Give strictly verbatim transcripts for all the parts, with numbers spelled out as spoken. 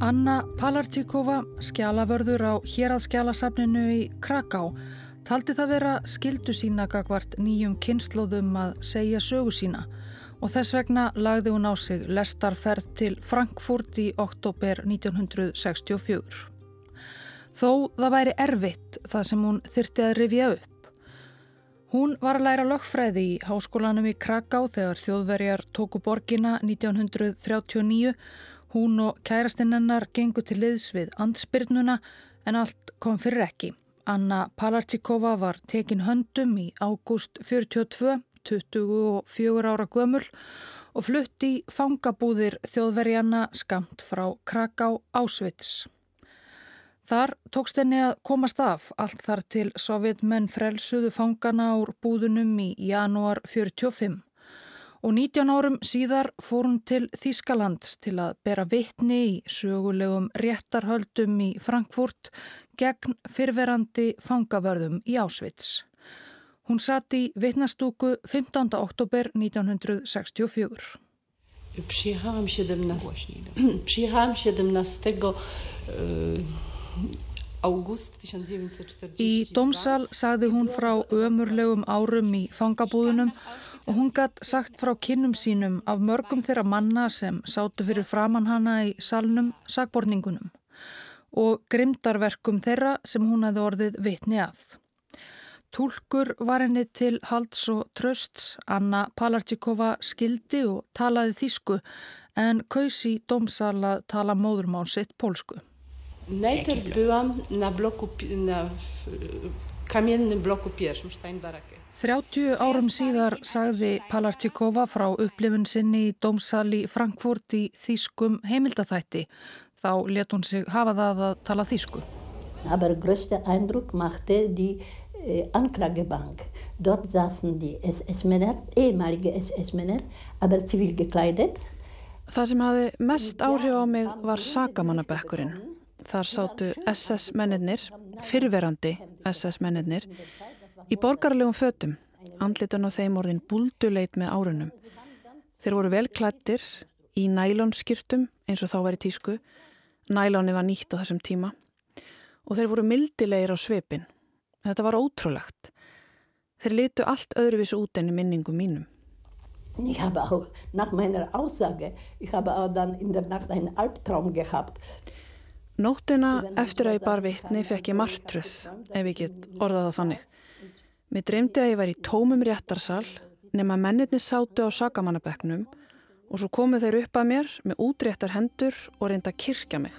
Anna Palarčíková, skjalavörður á Héraðsskjalasafninu í Kraká, taldi það vera skyldu sína gagnvart nýjum kynslóðum að segja sögu sína og þess vegna lagði hún á sig lestarferð til Frankfurt í október nítján hundruð sextíu og fjögur. Þó það væri erfitt það sem hún þyrfti að rifja upp. Hún var að læra lögfræði í háskólanum í Kraká þegar Þjóðverjar tóku borgina nítján hundruð þrjátíu og níu. Hún og kærastinn hennar gengu til liðs við andspyrnuna en allt kom fyrir ekki. Anna Palarčíková var tekin höndum í ágúst fjörutíu og tvö, tuttugu og fjögurra ára gömul og flutt í fangabúðir Þjóðverjanna skammt frá Kraká Auschwitz. Þar tókst henni að komast af allt þar til Sovétmenn frelsuðu fangana úr búðunum í janúar fjörutíu og fimm. Og nítján árum síðar fór hún til Þýskalands til að bera vitni í sögulegum réttarhöldum í Frankfurt gegn fyrrverandi fangavörðum í Auschwitz. Hún sat í vitnastúku fimmtánda október nítján hundruð sextíu og fjögur. Przyjechałam siedemnastego Przyjechałam siedemnastego ágúst tysiąc dziewięćset czterdzieści dwa. Í dómsal sagði hún frá ömurlegum árum í fangabúðunum og hún gat sagt frá kynnum sínum af mörgum þeirra manna sem sátu fyrir framan hana í salnum sakborningunum og grimmdarverkum þeirra sem hún hafði orðið vitni að. Túlkur var henni til halds og trausts. Anna Palarčíková skildi og talaði þýsku en kaus í dómsal að tala móðurmál sitt pólsku. Najpierw byłam na bloku, na kamiennym bloku pierwszym, Steinbarakie. þrjátíu árum síðar sagði Palarčíková frá upplifun sinni í dómsal í Frankfurt í þýskum heimildaþætti. Þá lét hún sig hafa það að tala þýsku. Aber größter Eindruck machte die äh, Anklagebank. Dort saßen die S S-Männer, ehemalige S S-Männer, aber zivil gekleidet. Það sem hafði mest áhrif á mig var sakamannabekkurinn. Þar sátu S S-mennirnir, fyrrverandi S S-mennirnir, í borgaralegum fötum, andlitun á þeim orðin búlduleit með árunum. Þeir voru vel klæddir í nælonskyrtum eins og þá var í tísku. Næloni var nýtt á þessum tíma og þeir voru mildilegir á svipinn. Þetta var ótrúlegt. Þeir litu allt öðruvísu út enn í minningum mínum. Ich habe auch nach meiner Aussage, ich habe auch dann in der Nacht einen Albtraum gehabt. Nóttina eftir að ég bar vitni fekk ég martröð, ef ég get orðað það þannig. Mér dreymdi að ég var í tómum réttarsal nema mennirnir sátu á sakamannabekknum og svo komu þeir upp að mér með útréttar hendur og reynda að kyrkja mig.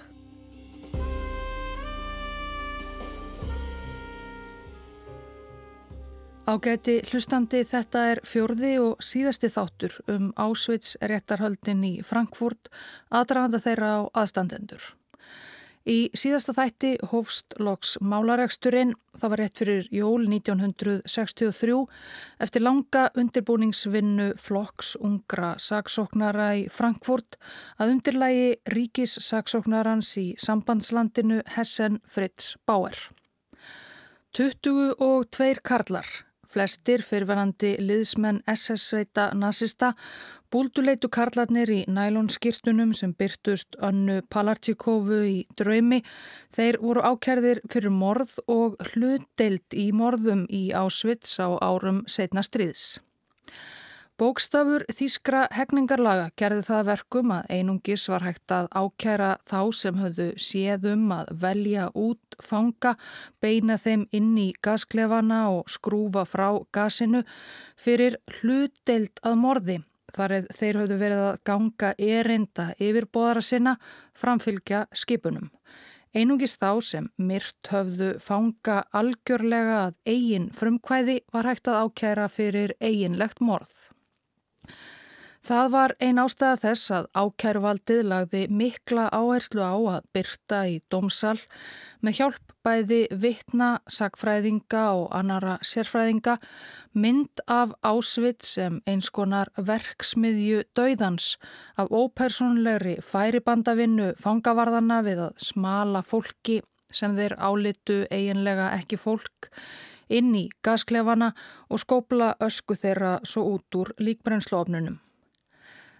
Ágæti hlustandi, þetta er fjórði og síðasti þáttur um Auschwitz réttarhöldin í Frankfurt, aðdraganda þeirra á aðstandendur. Í síðasta þætti hófst loks málareksturinn, það var rétt fyrir jól nítján hundruð sextíu og þrjú, eftir langa undirbúningsvinnu flokks ungra saksóknara í Frankfurt að undirlagi ríkissaksóknarans í sambandslandinu Hessen Fritz Bauer. tuttugu og tveir karlar, flestir fyrrverandi liðsmenn S S-sveita nasista, búlduleitu karlarnir í nælonskyrtunum sem birtust Önnu Palarčíkovú í draumi. Þeir voru ákærðir fyrir morð og hlutdeild í morðum í Auschwitz á árum seinna stríðs. Bókstafur þýskra hegningarlaga gerði það verkum að einungis var hægt að ákæra þá sem höfðu séð um að velja út fanga, beina þeim inn í gasklefana og skrúfa frá gasinu fyrir hlutdeild að morði. Þar eð þeir höfðu verið að ganga erinda yfirboðara sinna, framfylgja skipunum. Einungis þá sem myrt höfðu fanga algjörlega að eigin frumkvæði var hægt að ákæra fyrir eiginlegt morð. Það var ein ástæða þess að ákæruvaldið lagði mikla áherslu á að birta í dómsal með hjálp bæði vitna, sakfræðinga og annara sérfræðinga mynd af Auschwitz sem eins konar verksmiðju dauðans af ópersónulegri færibandavinnu fangavarðana við að smala fólki sem þeir álitu eiginlega ekki fólk inn í gasklefana og skópla ösku þeirra svo út úr líkbrennsluofnunum.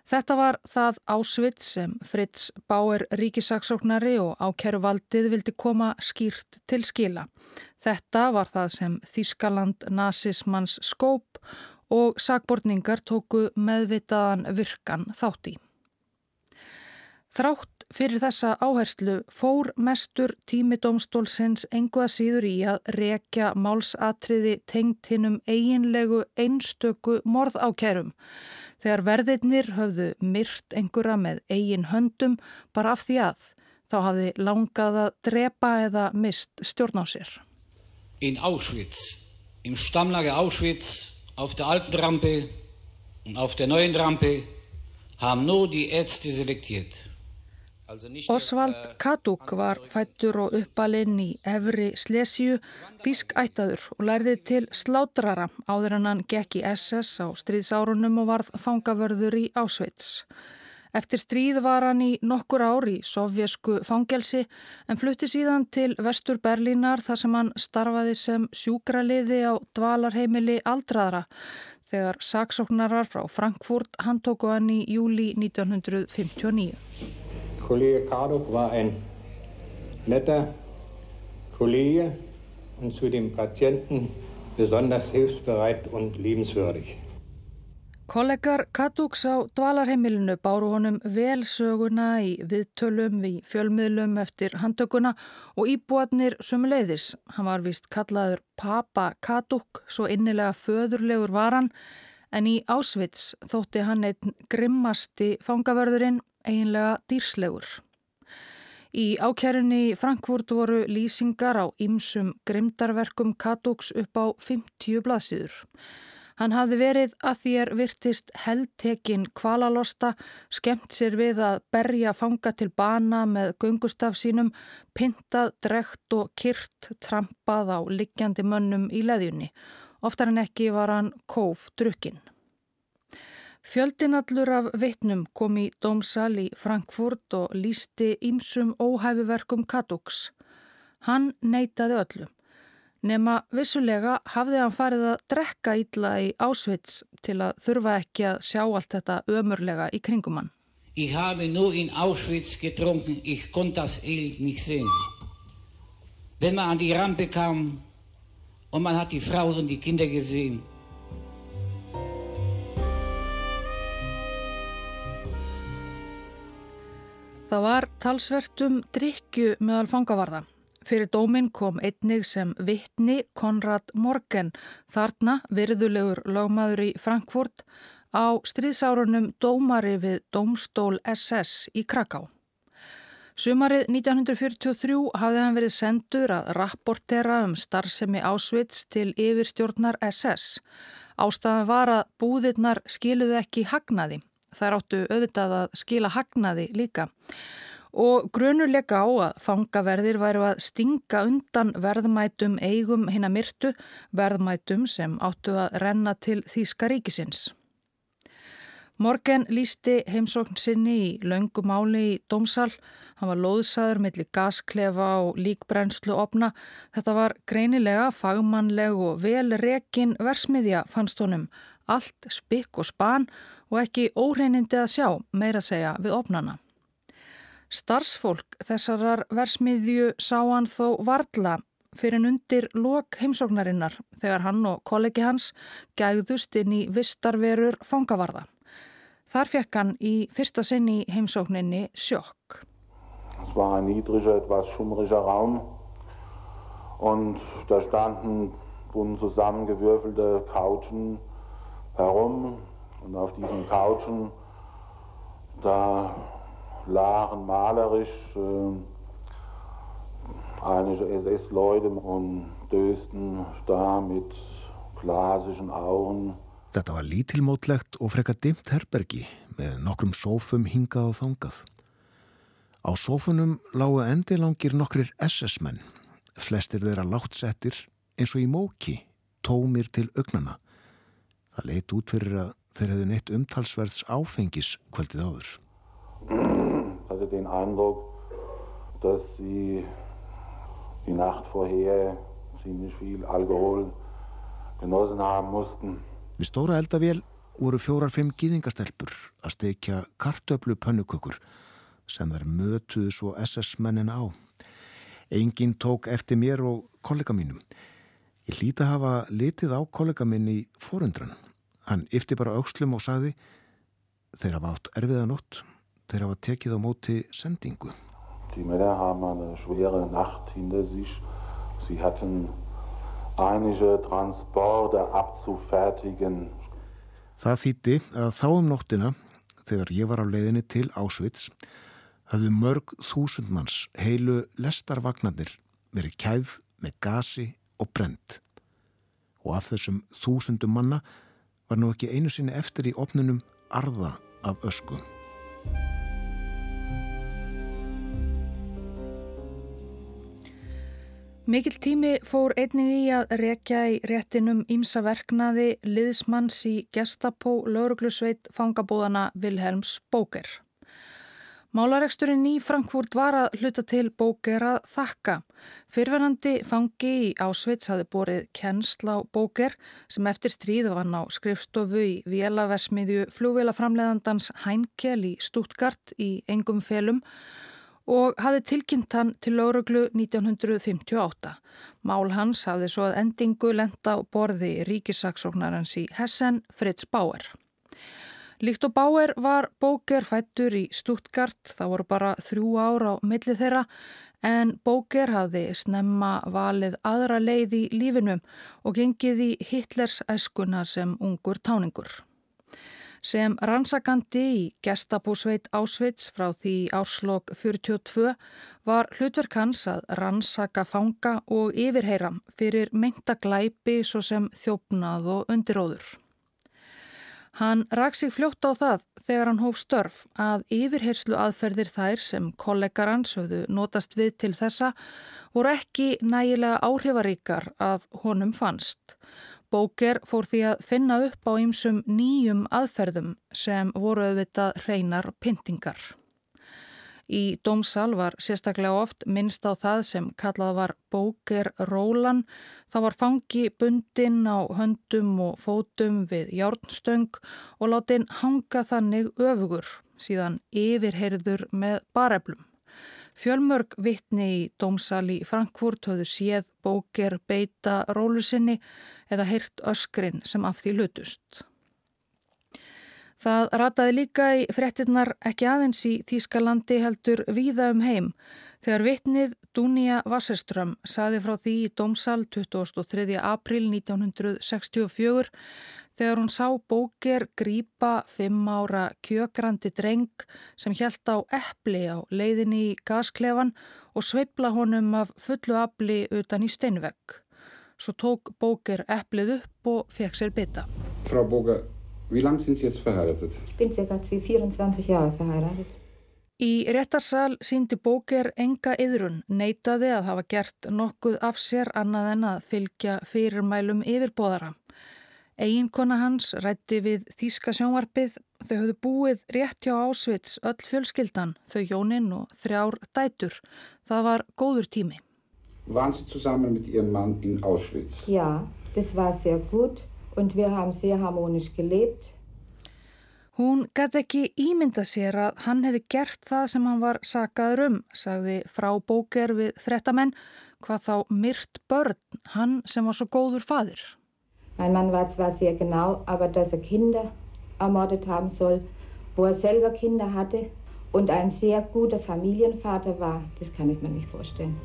Þetta var það Auschwitz sem Fritz Bauer ríkissaksóknari og ákæruvaldið vildi koma skýrt til skila. Þetta var það sem Þýskaland nasismans skóp og sakborningar tóku meðvitaðan virkan þátt í. Þrátt fyrir þessa áherslu fór mestur tími dómstólsins engu að síður í að rekja málsatriði tengd hinum eiginlegu einstöku morðákærum, þegar verðirnir höfðu myrt einhverja með eigin höndum bara af því að þá hafði langað að drepa eða mist stjórn á sér. In Auschwitz, im Stammlager Auschwitz, auf der alten Rampe und auf der neuen Rampe haben nur die Ärzte selektiert. Oswald Kaduk var fæddur og uppalinn í Efri Slesíu, þýsk ættaður og lærði til slátrara áður en hann gekk í S S á stríðsárunum og varð fangavörður í Auschwitz. Eftir stríð var hann í nokkur ár í sovjesku fangelsi en flutti síðan til Vestur Berlínar þar sem hann starfaði sem sjúkraliði á dvalarheimili aldraðra þegar saksóknarar frá Frankfurt handtóku hann í júlí nítján hundruð fimmtíu og níu. Kollege Kaduk war ein netter Kollege und zu dem Patienten besonders hilfsbereit und liebenswürdig. Kollegar Kaduks á dvalarheimilinu báru honum vel söguna í viðtölum við fjölmiðlum eftir handtökuna og íbúarnir sömuleiðis. Hann var víst kallaður Papa Kaduk, svo innilega föðurlegur var hann, en í Auschwitz þótti hann einn grimmasti fangavörðurinn, eiginlega dýrslegur. Í ákærunni í Frankfurt voru lýsingar á ýmsum grimmdarverkum Kaduks upp á fimmtíu blaðsíður. Hann hafði verið að því er virtist heltekinn kvalalosta, skemmt sér við að berja fanga til bana með göngustaf sínum, pyntað, drekkt og kyrt trampað á liggjandi mönnum í leðjunni. Oftar en ekki var hann kóf drukkinn. Fjöldinn allur af vitnum kom í dómsal í Frankfurt og lýsti ýmsum óhæfuverkum Kaduks. Hann neitaði öllu. Nema vissulega hafði hann farið að drekka illa í Auschwitz til að þurfa ekki að sjá allt þetta ömurlega í kringum hann. Ich habe nur in Auschwitz getrunken, ich konnte das Elend nicht sehen. Wenn man an die Rampe kam und man hat die Frauen und die Kinder gesehen. Það var talsvert um drykkju meðal fangavarða. Fyrir dóminn kom einnig sem vitni Konrad Morgen, þarna virðulegur lögmaður í Frankfurt, á stríðsárunum dómari við dómstól S S í Kraká. Sumarið nítján hundruð fjörutíu og þrjú hafði hann verið sendur að rapportera um starfsemi Auschwitz til yfirstjórnar S S. Ástæðan var að búðirnar skiluðu ekki hagnaði. Þær áttu auðvitað að skila hagnaði líka. Og grunur leika á að fangaverðir væru að stinga undan verðmætum eigum hinna myrtu, verðmætum sem áttu að renna til Þýska ríkisins. Morgen lýsti heimsókn sinni í löngu máli í dómsal. Hann var lóðsaður milli gasklefa og líkbrennsluofna. Þetta var greinilega fagmannleg og vel rekin versmiðja fannst honum. Allt spikk og span og ekki óhreinindi að sjá, meira að segja við ofnana. Starfsfólk þessarar versmiðju sá hann þó varla fyrir en undir lok heimsóknarinnar þegar hann og kollegi hans gægðust inn í vistarverur fangavarða. Þar fekk hann í fyrsta sinn í heimsókninni sjokk. Es war ein niedriger, etwas schummriger Raum und da standen bunt zusammengewürfelte Couchen herum und auf diesen Couchen da lagen malerisch äh, einige S S-Leute und dösten da mit glasischen Augen. Þetta var lítilmótlegt og frekar dimmt herbergi með nokkrum sófum hingað og þangað. Á sófunum lágu endilangir nokkrir S S-menn, flestir þeirra láttsettir eins og í móki, tómir til augnana. Það leit út fyrir að þeir hefðu neitt umtalsverðs áfengis kvöldið áður. Ich hatte den Eindruck, dass sie die Nacht vorher ziemlich viel Alkohol genossen haben mussten. Við stóra eldavél voru fjórar fimm gyðingastelpur að steikja kartöflu pönnukökur sem þær mötuðu svo S S-mennin á. Enginn tók eftir mér og kollega mínum. Ég hlýt að hafa litið á kollega minn í forundran. Hann yfti bara öxlum og sagði: þeir hafa átt erfiða nótt, þeir hafa tekið á móti sendingu. Die Männer haben eine schwere Nacht hinter sich. Sie hatten einige Transporte abzufertigen. Það þýddi að þá um nóttina, þegar ég var á leiðinni til Auschwitz, hafðu mörg þúsund manns heilu lestarvagnarnir verið kæfð með gasi og brent. Og af þessum þúsundum manna var nú ekki einu sinni eftir í ofnunum arða af ösku. Mikill tími fór einnig í að rekja í réttinum ýmsa verknaði liðsmanns í Gestapo lögreglusveit fangabúðana Vilhelms Boker. Málareksturinn í Frankfurt var að hluta til Boker að þakka. Fyrrverandi fangi í Auschwitz hafði borið kennsl á Boker sem eftir stríð vann á skrifstofu í vélaversmiðju flugvélaframleiðandans Heinkel í Stuttgart í engum felum og hafði tilkynnt hann til lögreglu nítján hundruð fimmtíu og átta. Mál hans hafði svo að endingu lent á borði ríkissaksóknarans í Hessen, Fritz Bauer. Líkt og Bauer var Boker fæddur í Stuttgart, það voru bara þrjú ár á milli þeirra, en Boker hafði snemma valið aðra leið í lífinu og gengið í Hitlers æskuna sem ungur táningur. Sem rannsakandi í Gestapo-sveit Auschwitz frá því árslok fjörutíu og tvö var hlutverk hans að rannsaka fanga og yfirheyra fyrir meinta glæpi svo sem þjófnað og undiróður. Hann rak sig fljótt á það þegar hann hóf störf að yfirheyrslu aðferðir þær sem kollegar hans höfðu notast við til þessa voru ekki nægilega áhrifaríkar að honum fannst. Boker fór því að finna upp á ýmsum nýjum aðferðum sem voru auðvitað hreinar pyntingar. Í dómsal var sérstaklega oft minnst á það sem kallað var Boker-rólan. Það var fangi bundinn á höndum og fótum við járnstöng og látin hanga þannig öfugur, síðan yfirheyrður með bareflum. Fjölmörg vitni í dómsal í Frankfurt höfðu séð Boker beita rólu sinni eða heyrt öskrin sem af því hlutust. Það rataði líka í fréttirnar ekki aðeins í Þýskalandi heldur víða um heim þegar vitnið Dunja Wasserström sagði frá því í dómsal tuttugasta og þriðja apríl nítján hundruð sextíu og fjögur þegar hún sá Boker grípa fimm ára kjökrandi dreng sem hélt á epli á leiðinni í gasklefan og sveifla honum af fullu afli utan í steinvegg. Svo tók Boker eplið upp og fekk sér bita. Frau Boker, wie lang sind Sie jetzt verheiratet? Ich bin circa vierundzwanzig Jahre verheiratet. Í réttarsal sýndi Boker enga iðrun, neitaði að hafa gert nokkuð af sér annað en að fylgja fyrirmælum yfirboðara. Eiginkona hans ræddi við þýska sjónvarpið, þau höfðu búið rétt hjá Auschwitz öll fjölskyldan, þau hjónin og þrjár dætur. Það var góður tími. Waren Sie zusammen mit Ihrem Mann in Auschwitz? Ja, das war sehr gut und wir haben sehr harmonisch gelebt. Hún gat ekki ímynda sér að hann hefði gert það sem hann var sakaður um, sagði frá Boker við fréttamenn, hvað þá myrt börn, hann sem var svo góður faðir. Mein Mann war zwar sehr genau, aber dass er Kinder ermordet haben soll, wo er selber Kinder hatte und ein sehr guter Familienvater war, das kann ich mir nicht vorstellen.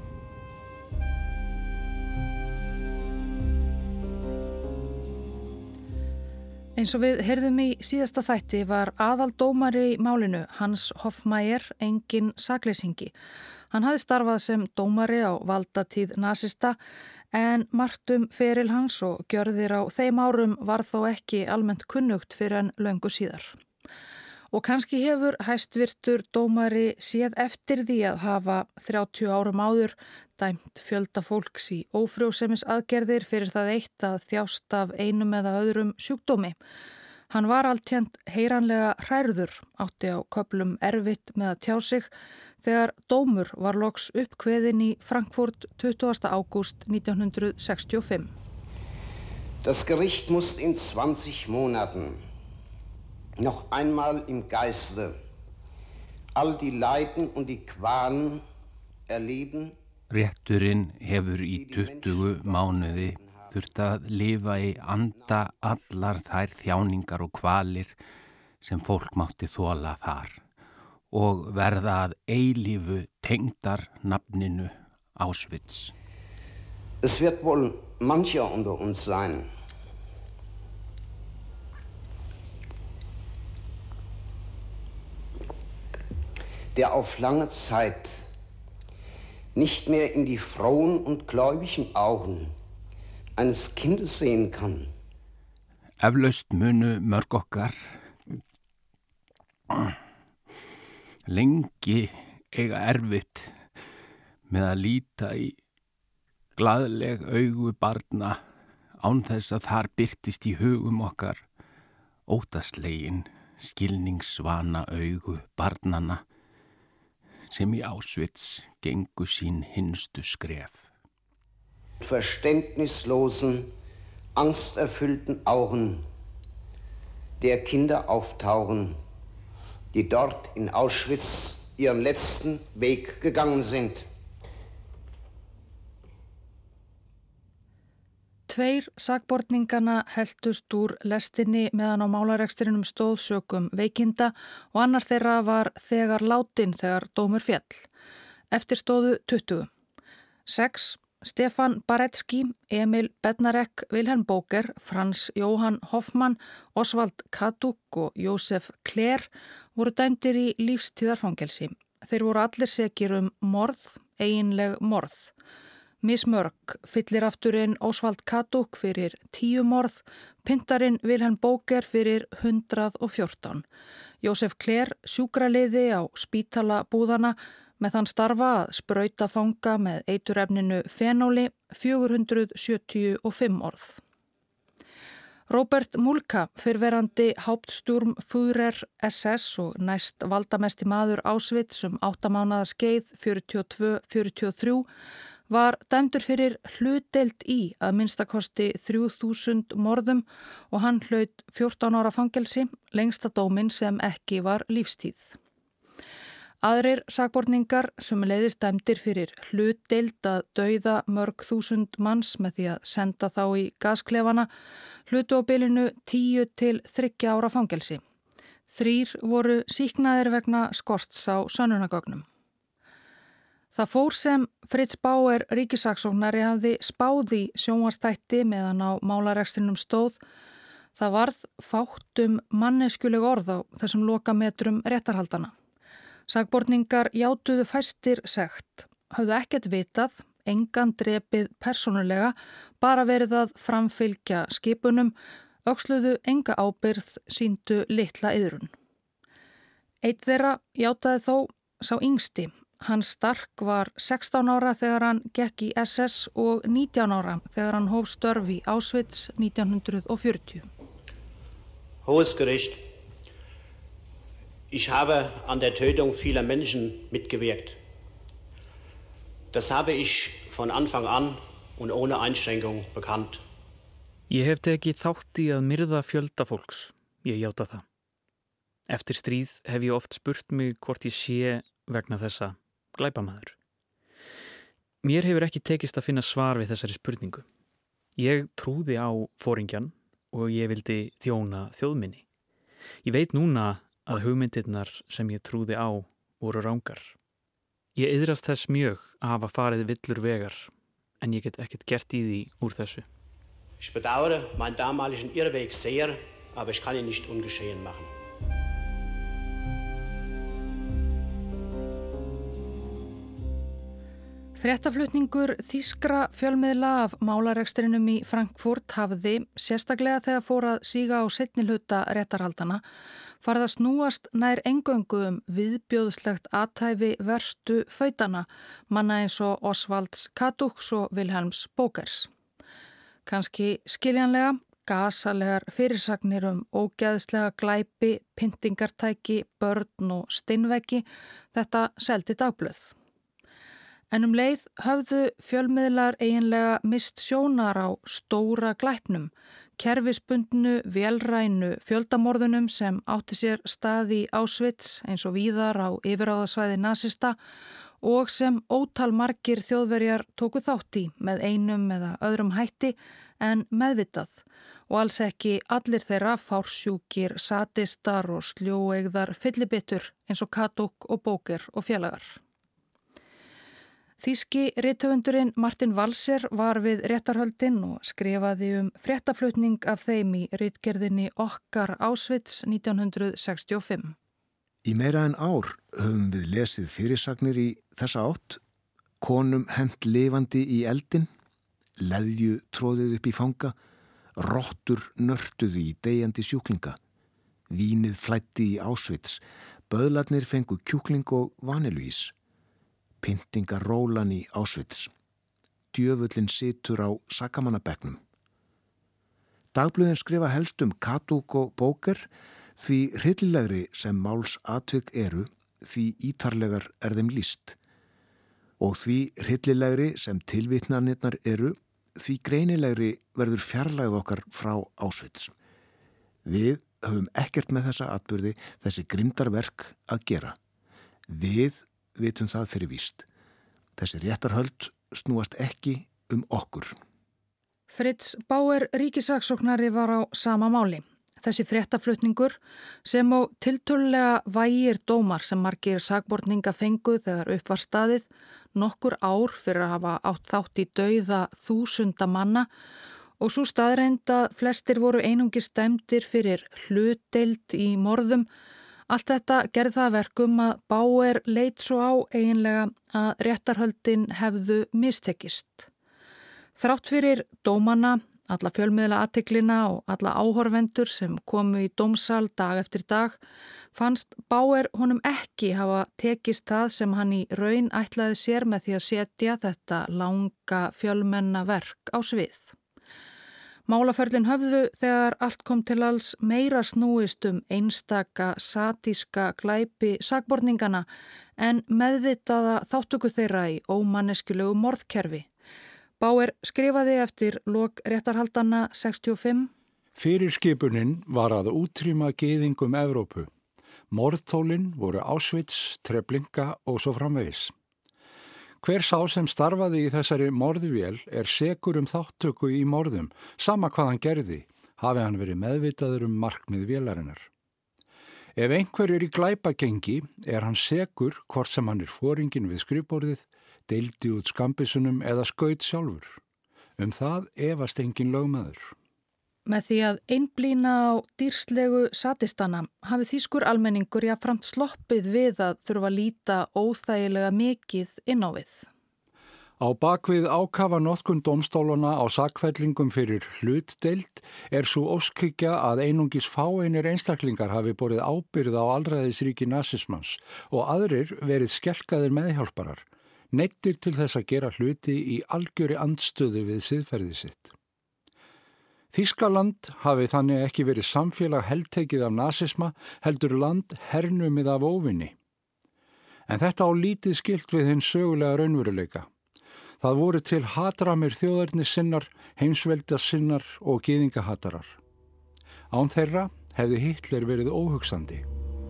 Eins og við heyrðum í síðasta þætti var aðaldómari í málinu Hans Hofmeier engin sakleysingi. Hann hafði starfað sem dómari á valdatíð nasista en margt um feril hans og gjörðir á þeim árum var þó ekki almennt kunnugt fyrir en löngu síðar. Og kannski hefur hæstvirtur dómari séð eftir því að hafa þrjátíu árum áður dæmt fjölda fólks í ófrjósemis aðgerðir fyrir það eitt að þjást af einum eða öðrum sjúkdómi. Hann var alltjent heyranlega hrærður, átti á köflum erfitt með að tjá sig þegar dómur var loks uppkveðinn í Frankfurt tuttugasta ágúst nítján hundruð sextíu og fimm. Das Gericht muss in zwanzig Monaten noch einmal im Geiste all die Leiden und die Qualen erleben. Rétturinn hefur í tuttugu mánuði þurft að lifa í anda allar þær þjáningar og kvalir sem fólk mátti þola þar og verða að eilífu tengdar nafninu Auschwitz. Es wird wohl mancher unter uns sein, der auf lange Zeit nicht mehr in die frohen und gläubigen Augen eines Kindes sehen kann. Eflaust munu mörg okkar lengi eiga erfitt með að líta í glaðleg augu barna án þess að þar birtist í hugum okkar óttaslegin skilningsvana augu barnanna sem í Auschwitz gengu sín hinstu skref. Verständnislosen, angsterfüllten Augen der Kinder auftauchen, die dort in Auschwitz ihren letzten Weg gegangen sind. Tveir sakborningana heltust úr lestinni meðan á málarekstrinum stóð sökum veikinda og annar þeirra var þegar látin þegar dómur féll. Eftir stóðu tuttugu. Sex, Stefan Baretski, Emil Bednarek, Wilhelm Boker, Franz Johann Hoffmann, Oswald Kaduk og Jósef Kler voru dæmdir í lífstíðarfangelsi. Þeir voru allir sekir um morð, eiginleg morð. Mismörg fyllir afturinn Oswald Kaduk fyrir tíu morð, pyntarinn Wilhelm Boker fyrir hundrað og fjórtán. Jósef Kler sjúkraliði á spítala búðana með þann starfa að sprauta fanga með eiturefninu fenóli fjögur hundruð sjötíu og fimm orð. Robert Mulka, fyrrverandi Hauptsturmführer S S og næst valdamesti maður Auschwitz um átta mánaða skeið fjörutíu og tvö til fjörutíu og þrjú, var dæmdur fyrir hlutdeild í að minnstakosti þrjú þúsund morðum og hann hlaut fjórtán ára fangelsi, lengsta dóminn sem ekki var lífstíð. Aðrir sakborningar sem leiðist dæmdir fyrir hlutdeild að dauða mörg þúsund manns með því að senda þá í gasklefana hlutu á bilinu tíu til þriggja ára fangelsi. Þrír voru sýknaðir vegna skorts á sönnunargögnum. Það fór sem Fritz Bauer ríkissaksóknari hafði spáð í sjónvarstætti meðan á málarekstrinum stóð. Það varð fátt um manneskjuleg orð á þessum lokametrum réttarhaldana. Sakborningar játuðu fæstir sekt, höfðu ekkert vitað, engan drepið persónulega, bara verið að framfylgja skipunum, öxluðu enga ábyrgð, sýndu litla iðrun. Eitt þeirra játaði þó sá yngsti. Hans Stark var sextán ára þegar hann gekk í S S og nítján ára þegar hann hóf störf í Auschwitz nítján hundruð og fjörutíu. Hohes Gericht, ich habe an der Tötung vieler Menschen mitgewirkt. Das habe ich von Anfang an und ohne Einschränkung bekannt. Ég hef tekið þátt í að myrða fjölda fólks. Ég játa það. Eftir stríð hef ég oft spurt mig hvort ég sé vegna þessa glæpamaður. Mér hefur ekki tekist að finna svar við þessari spurningu. Ég trúði á foringjan og ég vildi þjóna þjóðminni. Ég veit núna að hugmyndirnar sem ég trúði á voru rangar. Ég iðrast þess mjög að hafa farið villur vegar, en ég get ekkert gert í því úr þessu. Ich bedauere meinen damaligen Irrweg sehr, aber ich kann ihn nicht ungeschehen machen. Fréttaflutningur þýskra fjölmiðla af málarekstrinum í Frankfurt hafði, sérstaklega þegar fór að síga á seinni hluta réttarhaldana, farið að snúast nær eingöngu um viðbjóðslegt athæfi verstu fautana, manna eins og Oswalds Kaduks og Wilhelms Bokers. Kanski skiljanlega, gasalegar fyrirsagnir um ógeðslega glæpi, pyntingartæki, börn og steinveggi, þetta seldi dagblöð. En um leið höfðu fjölmiðlar eiginlega mist sjónar á stóra glæpnum, kerfisbundnu, vélrænu fjöldamorðunum sem átti sér stað í Auschwitz eins og víðar á yfirráðasvæði nasista og sem ótal margir þjóðverjar tóku þátt í með einum eða öðrum hætti en meðvitað og alls ekki allir þeirra fársjúkir, sadistar og sljóeigðar fyllibittur eins og Kaduk og Boker og félagar. Þýski rithöfundurinn Martin Walser var við réttarhöldin og skrifaði um fréttaflutning af þeim í ritgerðinni Okkar Auschwitz nítján hundruð sextíu og fimm. Í meira en ár höfum við lesið fyrirsagnir í þessa átt, konum hent lifandi í eldin, leðju tróðið upp í fanga, rottur nörtuði í deyjandi sjúklinga, vínið flætti í Auschwitz, böðlarnir fengu kjúkling og vanilvís, pyntingar rólan í Auschwitz, djöfullin situr á sakamannabekknum. Dagblöðin skrifa helst um Kaduk og Boker, því hryllilegri sem máls atvik eru, því ítarlegar er þeim lýst. Og því hryllilegri sem tilvitnanirnar eru, því greinilegri verður fjarlægð okkar frá Auschwitz. Við höfum ekkert með þessa atburði, þessi grimdarverk að gera. Við vitum það fyrir víst. Þessi réttarhöld snúast ekki um okkur. Fritz Bauer ríkisaksóknari var á sama máli. Þessi fréttaflutningur sem á tiltölulega vægir dómar sem margir sakborninga fengu þegar upp var staðið nokkur ár fyrir að hafa átt þátt í dauða þúsunda manna og svo staðreind að flestir voru einungis dæmdir fyrir hlutdeild í morðum. Allt þetta gerði það verkum að Bauer leit svo á eiginlega að réttarhöldin hefðu mistekist. Þrátt fyrir dómana, alla fjölmiðla athyglina og alla áhorfendur sem komu í dómsal dag eftir dag, fannst Bauer honum ekki hafa tekist það sem hann í raun ætlaði sér með því að setja þetta langa fjölmenna verk á svið. Málaferlin höfðu þegar allt kom til alls meira snúist um einstaka satíska glæpi sakborningana en meðvitaða þáttöku þeirra í ómanneskjulegu morðkerfi. Bauer skrifaði eftir lok réttarhaldanna sextíu og fimm. Fyrirskipunin var að útrýma gyðingum Evrópu. Morðtólin voru Auschwitz, Treblinka og svo framvegis. Hver sá sem starfaði í þessari morðvél er sekur um þáttöku í morðum, sama hvað hann gerði, hafi hann verið meðvitaður um markmið vélarinnar. Ef einhver er í glæpagengi, er hann sekur hvort sem hann er foringinn við skrifborðið, deildi út skambisunum eða skaut sjálfur. Um það efast engin lögmaður. Með því að einblína á dýrslegu satistana hafi þýskur almenningur jafnframt sloppið við að þurfa að líta óþægilega mikið inn á við. Á bakvið ákafa notkun dómstólana á sakfellingum fyrir hlutdeild er svo óskhyggja að einungis fáeinir einstaklingar hafi borið ábyrgð á alræðisríki nasismans og aðrir verið skelkaðir meðhjálparar, neyddir til þess að gera hluti í algjöri andstöðu við siðferði sitt. Þýskaland hafi þannig ekki verið samfélag heltekið af nasisma, heldur land hernumið af óvinni. En þetta á lítið skilt við hinn sögulega raunveruleika. Það voru til hatramir þjóðernissinnar, heimsveldasinnar og gyðingahatarar. Án þeirra hefði Hitler verið óhugsandi.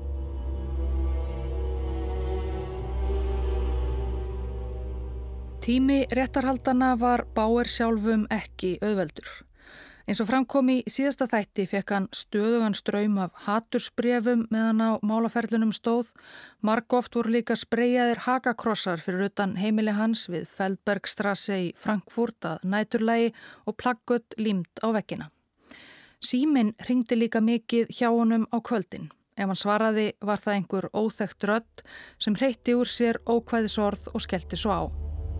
Tími réttarhaldana var Bauer sjálfum ekki auðveldur. Eins og framkom í síðasta þætti fekk hann stöðugan straum af hatursbrefum meðan á málaferlunum stóð. Margoft voru líka spreyjaðir hakakrossar fyrir utan heimili hans við Feldbergstrasse í Frankfurt að næturlægi og plaggött límt á veggina. Síminn hringdi líka mikið hjá honum á kvöldin. Ef hann svaraði var það einhver óþekkt rödd sem hreytti úr sér ókvæðisorð og skellti svo á.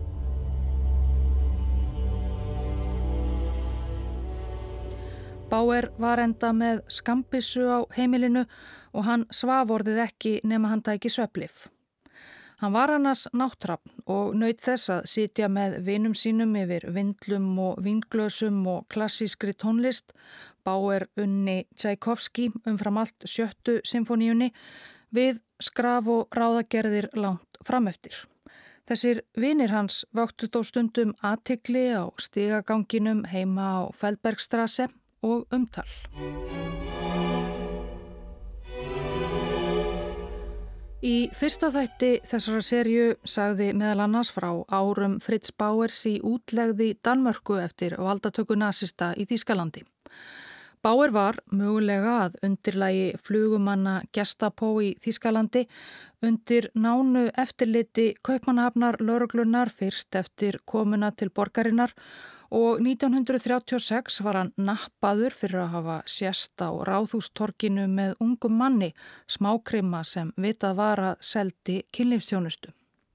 Bauer var enda með skambissu á heimilinu og hann svaf orðið ekki nema hann tæki svefnlyf. Hann var annars náttrafn og naut þess að sitja með vinum sínum yfir vindlum og vínglösum og klassískri tónlist. Bauer unni Tchaikovsky umfram allt sjöttu symfóníunni við skraf og ráðagerðir langt frameftir. Þessir vinir hans vöktu þó stundum athygli á stigaganginum heima á Feldbergstrasse. og umtal. Í fyrsta þætti þessara serju sagði meðal annars frá árum Fritz Bauers í útlegði Danmörku eftir valdatöku nasista í Þýskalandi. Bauer var mögulega að undirlagi flugumanna Gestapo í Þýskalandi undir nánu eftirliti Kaupmannahafnar lögreglunnar fyrst eftir komuna til borgarinnar og nítján hundruð þrjátíu og sex var hann nappaður fyrir að hafa sést á Ráðhústorginu með ungum manni, smákrima sem vitað var að seldi kynlífsþjónustu.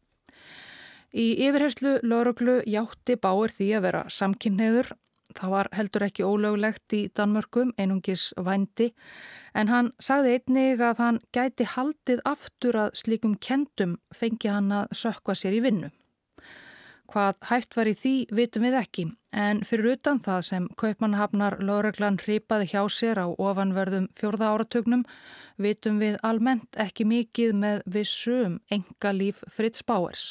Í yfirherslu lögreglu játti Bauer því að vera samkynhneigður. Það var heldur ekki ólöglegt í Danmörku, einungis vændi, en hann sagði einnig að hann gæti haldið aftur að slíkum kendum fengi hann að sökkva sér í vinnu. Hvað hæft var í því vitum við ekki, en fyrir utan það sem Kaupmannahafnar lögreglan hripaði hjá sér á ofanverðum fjórða áratugnum vitum við almennt ekki mikið með vissu um einkalíf Fritz Bauers.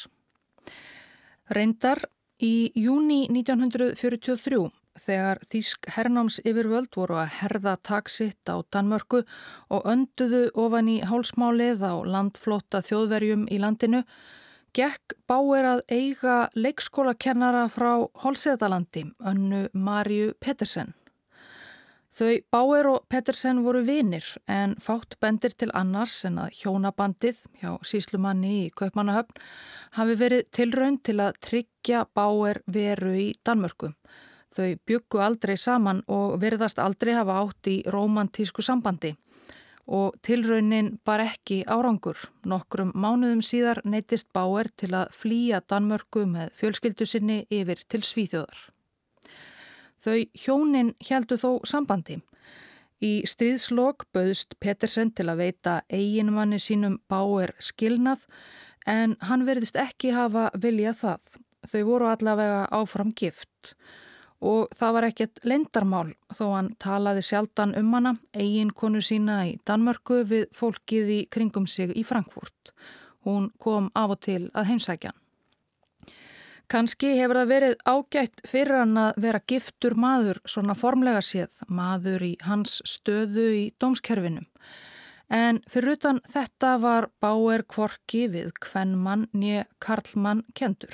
Reyndar í júní nítján hundruð fjörutíu og þrjú, þegar þýsk hernámsyfirvöld voru að herða tak sitt á Danmörku og önduðu ofan í hálsmálið á landflótta þjóðverjum í landinu, gekk Bauer að eiga leikskólakennara frá Holsedalandi, Önnu Maríu Pettersen. Þau Bauer og Pettersen voru vinir en fátt bendir til annars en að hjónabandið hjá sýslumanni í Kaupmannahöfn hafi verið tilraun til að tryggja Bauer veru í Danmörku. Þau bjuggu aldrei saman og virðast aldrei hafa átt í rómantísku sambandi. Og tilraunin bar ekki árangur. Nokkrum mánuðum síðar neyddist Bauer til að flýja Danmörku með fjölskyldu sinni yfir til Svíþjóðar. Þau hjónin héldu þó sambandi. Í stríðslok bauðst Pettersen til að veita eiginmanni sínum Bauer skilnað en hann virðist ekki hafa viljað það. Þau voru allavega áfram gift. Og það var ekkert leyndarmál þó hann talaði sjaldan um hana, eiginkonu sína í Danmörku við fólkið í kringum sig í Frankfurt. Hún kom af og til að heimsækja hann. Kanski hefur það verið ágætt fyrir hann að vera giftur maður svona formlega séð, maður í hans stöðu í dómskerfinu. En fyrir utan þetta var Bauer hvorki við kvenmann né karlmann kendur.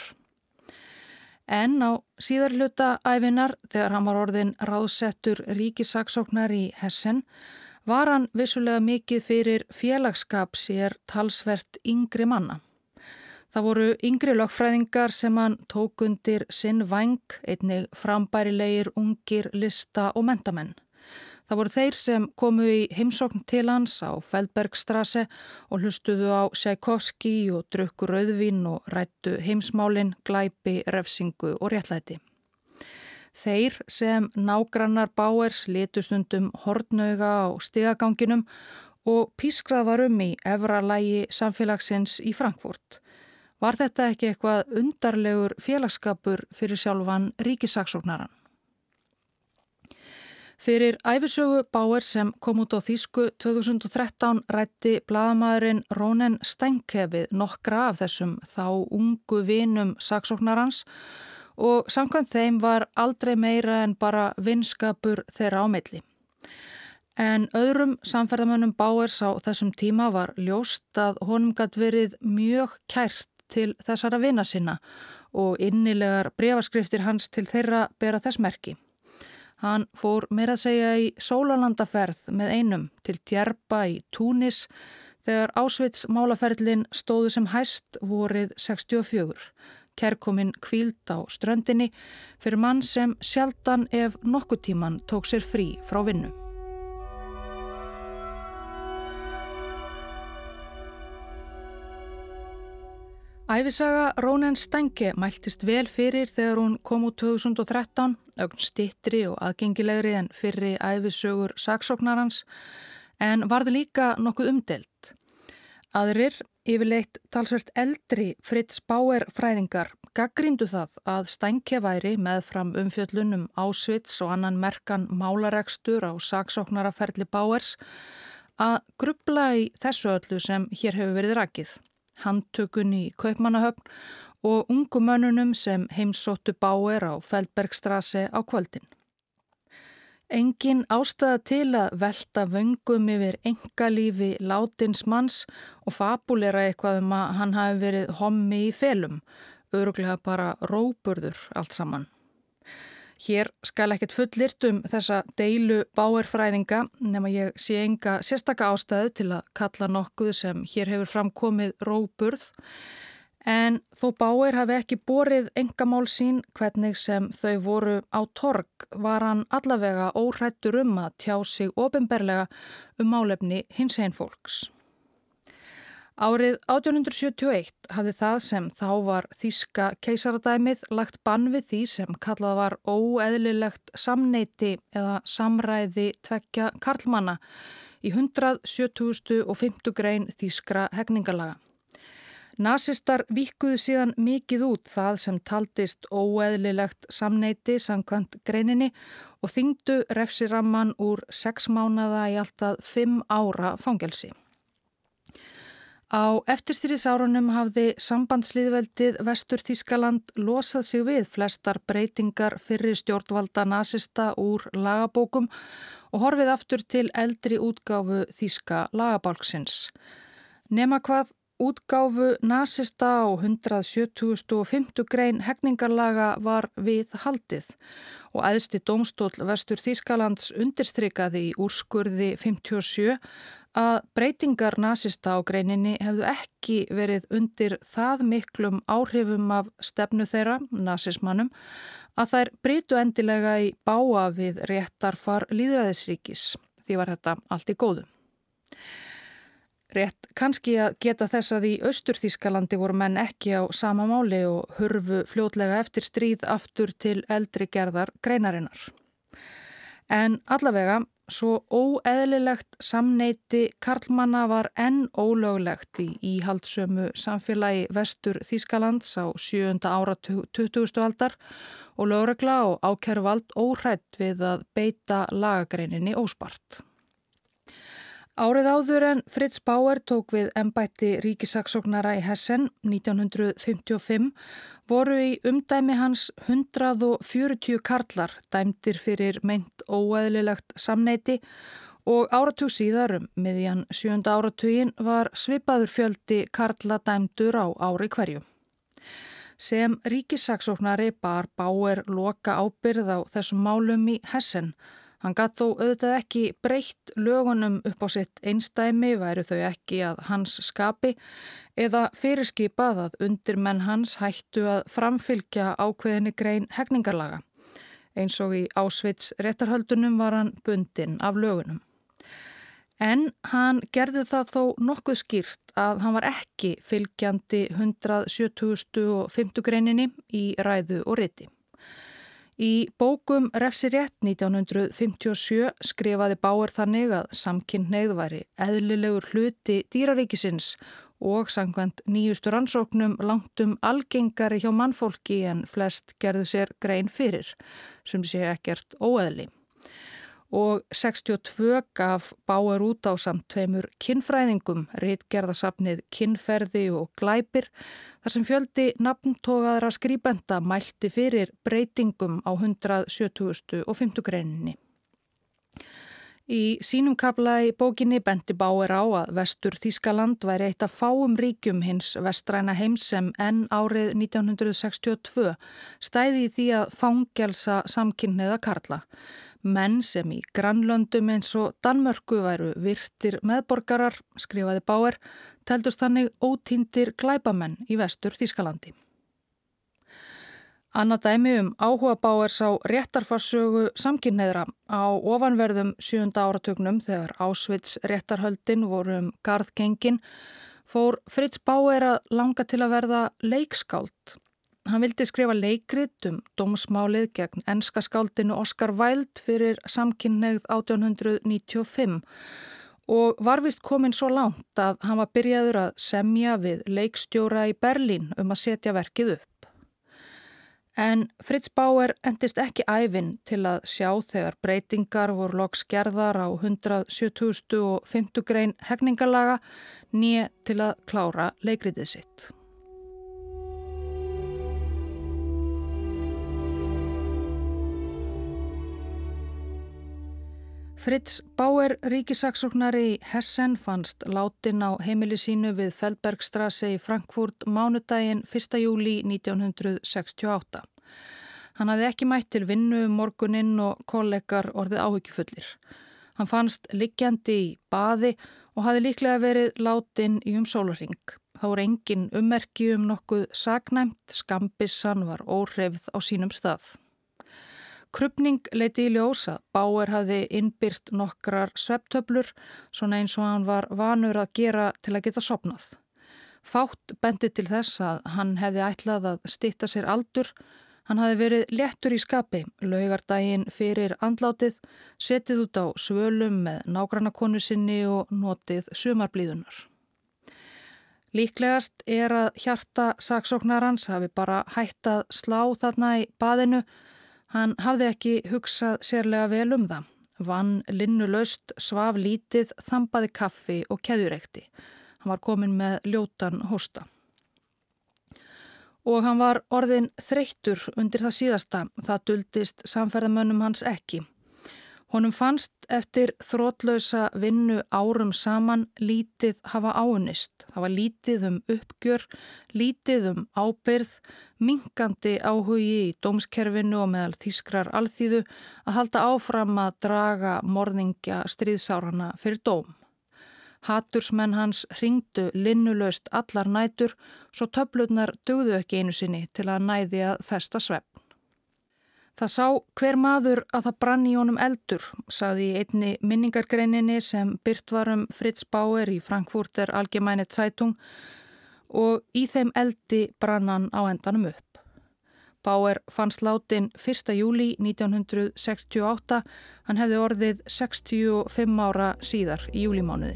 En á síðar hluta ævinar, þegar hann var orðin ráðsettur ríkissaksóknar í Hessen, var hann vissulega mikið fyrir félagsskap sér talsvert yngri manna. Það voru yngri lögfræðingar sem hann tók undir sinn væng, einnig frambærilegir ungir lista- og mentamenn. Það voru þeir sem komu í heimsókn til hans á Feldbergstrasse og hlustuðu á Tchaikovsky og drukku rauðvín og rættu heimsmálin, glæpi, refsingu og réttlæti. Þeir sem nágrannar Bauers litu stundum hornauga á stigaganginum og pískrað var um í efra lagi samfélagsins í Frankfurt. Var þetta ekki eitthvað undarlegur félagsskapur fyrir sjálfan ríkissaksóknaran? Fyrir ævisögu Bauer sem kom út á þýsku tvö þúsund og þrettán ræddi blaðamaðurinn Ronen Steinke við nokkra af þessum þá ungu vinum saksóknarans og samkvæmt þeim var aldrei meira en bara vinskapur þeirra á milli. En öðrum samferðamönnum Bauers á þessum tíma var ljóst að honum gat verið mjög kært til þessara vina sinna og innilegar bréfaskriftir hans til þeirra bera þess merki. Hann fór meira að segja í sólarlandaferð með einum til Djerba í Túnis þegar Auschwitz málaferlin stóðu sem hæst vorið sextíu og fjögur. Kærkomin hvíld á ströndinni fyrir mann sem sjaldan ef nokkuð tíman tók sér frí frá vinnu. Ævisaga Ronen Steinke mæltist vel fyrir þegar hún kom út tvö þúsund og þrettán, ögn styttri og aðgengilegri en fyrri ævisögur saksóknarans, en varð líka nokkuð umdeild. Aðrir, yfirleitt talsvert eldri Fritz Bauer fræðingar, gaggríndu það að Steinke væri meðfram umfjöllun um Auschwitz og annan merkan málarekstur á saksóknaraferli Bauers að grufla í þessu öllu sem hér hefur verið rakið. Handtökun í Kaupmannahöfn og ungu mönnunum sem heimsóttu Bauer á Feldbergstrasse á kvöldin. Engin ástæða til að velta vöngum yfir engalífi látins manns og fabulera eitthvað um að hann hafi verið hommi í felum, örugglega bara róburður allt saman. Hér skal ekkert fullyrt um þessa deilu Bauer-fræðinga nema ég sé enga sérstaka ástæðu til að kalla nokkuð sem hér hefur framkomið róburð, en þó Bauer hafi ekki borið engamál sín hvernig sem þau voru á torg var hann allavega óhræddur um að tjá sig opinberlega um málefni hinsegin fólks. Árið átján hundrað sjötíu og eitt hafði það sem þá var þýska keisaradæmið lagt bann við því sem kallað var óeðlilegt samneyti eða samræði tveggja karlmanna í hundrað sjötugasta og fimmta grein þýskra hegningarlaga. Nasistar víkkuðu síðan mikið út það sem taldist óeðlilegt samneyti samkvæmt greininni og þyngdu refsiramman úr sex mánaða í alltaf fimm ára fangelsi. Á eftirstríðsárunum hafði sambandslýðveldið Vestur-Þýskaland losað sig við flestar breytingar fyrri stjórnvalda nasista úr lagabókum og horfið aftur til eldri útgáfu þýska lagabálksins. Nema hvað útgáfu nasista á hundrað sjötugasta og fimmta grein hegningarlaga var við haldið og æðsti dómstóll Vestur-Þýskalands undirstrikaði í úrskurði fimmtíu og sjö að breytingar nasista á greininni hefðu ekki verið undir það miklum áhrifum af stefnu þeirra, nasismannum, að þær brytu endilega í bága við réttarfar lýðræðisríkis. Því var þetta allt í góðu. Rétt kannski að geta þess að í Austur-Þýskalandi voru menn ekki á sama máli og hurfu fljótlega eftir stríð aftur til eldri gerðar greinarinnar. En allavega, svo óeðlilegt samneyti karlmanna var enn ólöglegt í íhaldssömu samfélagi Vestur-Þýskalands á sjöunda áratug tuttugustu aldar og lögregla og ákæruvald óhrædd við að beita lagagreininni óspart. Árið áður en Fritz Bauer tók við embætti ríkissaksóknara í Hessen nítján hundruð fimmtíu og fimm voru í umdæmi hans hundrað fjörutíu karlar dæmdir fyrir meint óeðlilegt samneyti og áratug síðar um miðjan sjöunda áratuginn var svipaður fjöldi karla dæmdur á ári hverju. Sem ríkissaksóknari bar Bauer loka ábyrgð á þessum málum í Hessen. Hann gat þó auðvitað ekki breytt lögunum upp á sitt einstæmi, væru þau ekki að hans skapi, eða fyrirskipað að undirmenn hans hættu að framfylgja ákveðinni grein hegningarlaga. Eins og í Auschwitz réttarhöldunum var hann bundinn af lögunum. En hann gerði það þó nokkuð skýrt að hann var ekki fylgjandi hundrað sjötugasta og fimmta greininni í ræðu og riti. Í bókum Refsirétt nítján hundruð fimmtíu og sjö skrifaði Bauer þannig að samkynhneigð væri eðlilegur hluti dýraríkisins og samkvæmt nýjustu rannsóknum langtum algengari hjá mannfólki en flest gerðu sér grein fyrir, sem sé ekkert óeðli. Og sextíu og tvö gaf Bauer út á samt tveimur kynfræðingum, ritgerðasafnið Kynferði og glæpir, þar sem fjöldi nafntogaðra skrýbenda mælti fyrir breytingum á hundrað sjötugasta og fimmta greininni. Í sínum kafla í bókinni benti Bauer á að Vestur-Þýskaland væri eitt af fáum ríkjum hins vestræna heims sem enn árið nítján hundruð sextíu og tvö stæði í því að fangelsa samkynhneigða karla. Menn sem í grannlöndum eins og Danmörku væru virtir meðborgarar, skrifaði Bauer, teldust þannig ótíndir glæpamenn í Vestur-Þýskalandi. Annað dæmi um áhuga Bauers á réttarfarssögu samkynhneigðra á ofanverðum sjöunda áratugnum þegar Auschwitz réttarhöldin voru um garð gengin, fór Fritz Bauer að langa til að verða leikskáld. Hann vildi skrifa leikrit um dómsmálið gegn enska skáldinu Oscar Wilde fyrir samkynhneigð átján hundruð níutíu og fimm og var vist kominn svo langt að hann var byrjaður að semja við leikstjóra í Berlín um að setja verkið upp. En Fritz Bauer entist ekki ævin til að sjá þegar breytingar voru loks gerðar á hundrað sjötugasta og fimmta grein hegningarlaga né til að klára leikritið sitt. Fritz Bauer, ríkissaksóknari í Hessen, fannst látin á heimili sínu við Feldbergstrasse í Frankfurt mánudaginn fyrsta júlí nítján hundrað sextíu og átta. Hann hafði ekki mætt til vinnu morguninn og kollegar orðið áhyggjufullir. Hann fannst liggjandi í baði og hafði líklega verið látin í um sólarhring. Það voru engin ummerki um nokkuð saknæmt, skambissan var óhreyfð á sínum stað. Krupning leiti í ljós að Bauer hafði innbyrt nokkrar svefntöflur, svona eins og hann var vanur að gera til að geta sofnað. Fátt benti til þess að hann hefði ætlað að stytta sér aldur. Hann hafði verið léttur í skapi, laugardaginn fyrir andlátið, setið út á svölum með nágrannakonu sinni og notið sumarblíðunar. Líklegast er að hjarta saksóknarans hafi bara hætt að slá þarna í baðinu. Hann hafði ekki hugsað sérlega vel um það. Vann linnulaust, svaf lítið, þambaði kaffi og keðjureykti. Hann var kominn með ljótan hósta. Og hann var orðinn þreyttur undir það síðasta. Það duldist samferðamönnum hans ekki. Honum fannst eftir þrotlausa vinnu árum saman lítið hafa áunnist. Það var lítið um uppgjör, lítið um ábyrgð, minkandi áhugi í dómskerfinu og meðal þýskrar alþýðu að halda áfram að draga morðingja stríðsárana fyrir dóm. Hatursmenn hans hringdu linnulaust allar nætur, svo töflurnar dugðu ekki einu sinni til að næði að festa svefn. Það sá hver maður að það brann í honum eldur, sagði í einni minningargreininni sem birt var um Fritz Bauer í Frankfurter Allgemeine Zeitung, og í þeim eldi brann hann á endanum upp. Bauer fannst látin fyrsta júlí nítján hundrað sextíu og átta, hann hefði orðið sextíu og fimm ára síðar í júlímánuði.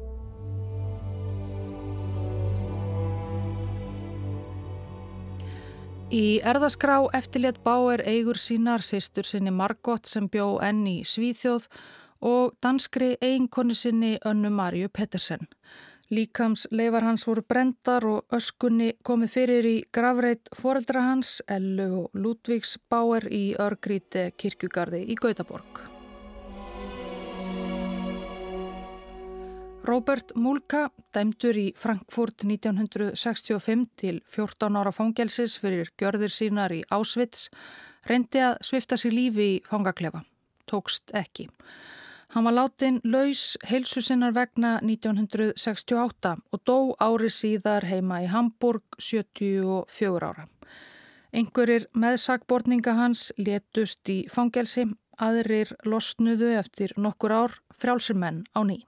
Í erðaskrá eftirlét Bauer eigur sínar systur sinni Margot sem bjó enn í Svíþjóð og danskri eiginkonu sinni Önnu Maríu Pettersen. Líkamsleifar hans voru brenndar og öskunni komið fyrir í grafreit foreldra hans, Ellu og Ludvíks Bauer í Örgríte kirkjugarði í Gautaborg. Robert Mulka, dæmdur í Frankfurt nítján hundrað sextíu og fimm til fjórtán ára fangelsis fyrir gjörðir sínar í Auschwitz, reyndi að svipta sig lífi í fangaklefa. Tókst ekki. Hann var látin laus heilsu sinnar vegna nítján hundrað sextíu og átta og dó ári síðar heima í Hamburg sjötíu og fjögur ára. Einhverjir meðsakborninga hans létust í fangelsi, aðrir losnuðu eftir nokkur ár, frjálsir menn á ný.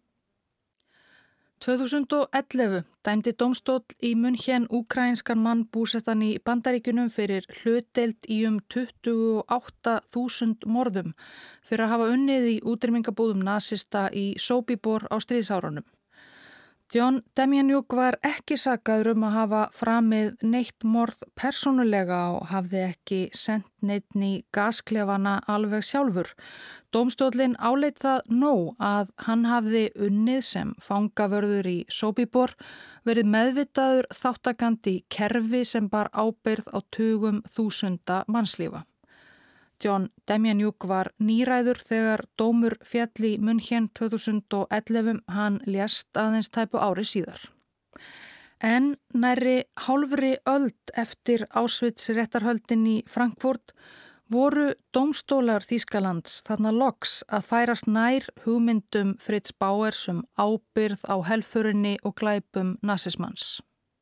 tvö þúsund og ellefu dæmdi dómstóll í München úkraínskan mann búsettan í Bandaríkjunum fyrir hlutdeild í um tuttugu og átta þúsund morðum fyrir að hafa unnið í útrýmingabúðum nasista í Sobibor á stríðsárunum. John Demjanjuk var ekki sakaður um að hafa framið neitt morð persónulega og hafði ekki sendt neitt í gasklefana alveg sjálfur. Dómstóllinn áleit það nóg að hann hafði unnið sem fangavörður í Sobibor, verið meðvitaður þáttakandi í kerfi sem bar ábyrgð á tugum þúsunda mannslífa. John Demjanjuk var nýræður þegar dómur féll í München tvö þúsund og ellefu, hann lést aðeins tæpu ári síðar. En nærri hálfri öld eftir Auschwitz réttarhöldin í Frankfurt voru dómstólar Þýskalands þarna loks að færast nær hugmyndum Fritz Bauer um ábyrgð á helförinni og glæpum nasismans.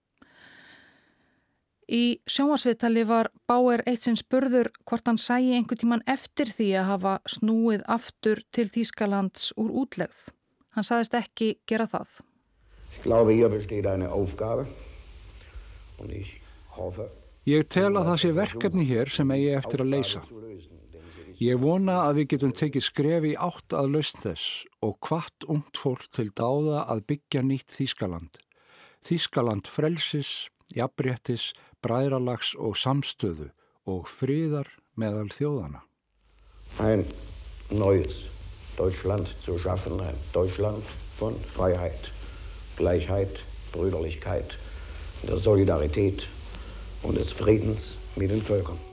Í sjónvarpsviðtali var Bauer eitt sinn spurður hvort hann sæi einhvern tímann eftir því að hafa snúið aftur til Þýskalands úr útlegð. Hann sagðist ekki gera það. Ich glaube, hier besteht eine Aufgabe und ich hoffe. Ég tel að það sé verkefni hér sem eigi eftir að leysa. Ég vona að við getum tekið skref í átt að lausn þess og hvatt ungt fólk til dáða að byggja nýtt Þýskaland. Þýskaland frelsis, jafnréttis, bræðralags og samstöðu og friðar meðal þjóðana. Ein neues Deutschland zu schaffen, ein Deutschland von Freiheit, Gleichheit, Brüderlichkeit, der Solidarität und des Friedens mit den Völkern.